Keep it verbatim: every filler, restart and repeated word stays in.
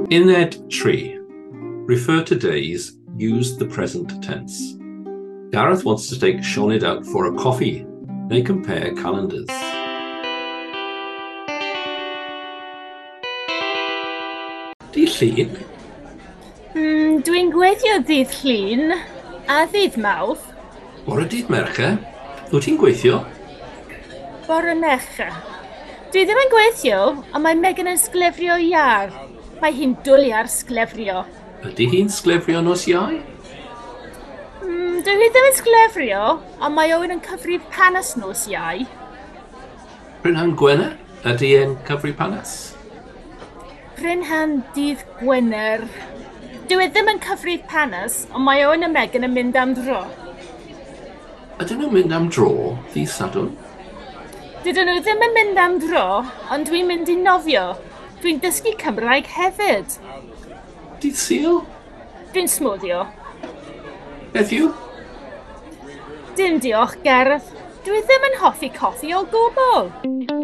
Uned tri. Refer to days, use the present tense. Gareth wants to take Sioned out for a coffee. They compare calendars. Dydd Llun? Mm, Dwi'n gweithio ddydd Llun a ddydd Mawrth. Bore dydd Mercher? Wyt ti'n gweithio? Bore Mercher. Dwi ddim yn gweithio, ond mae Megan yn sglefrio iar. Mae hi'n dwlu ar sglefrio. Ydy hi'n sglefrio nos Iau? Mm, dwi ddim yn sglefrio, ond mae Owen yn cyfrif panas nos Iau. Brynhan Gwener? Ydy e'n cyfri panas? Brynhan dydd Gwener. Dwi ddim yn cyfrif panas, ond mae Owen a Megan yn mynd am dro. Ydyn nhw'n mynd am dro ddydd Sadwrn? Dydyn nhw ddim yn mynd am dro, ond dwi'n mynd i nofio. Dwi'n dysgu Cymraeg hefyd. Dydd Sul? Dwi'n smwddio. Beth yw? Dim diolch, Gareth. Dwi ddim yn hoffi coffi o gwbl.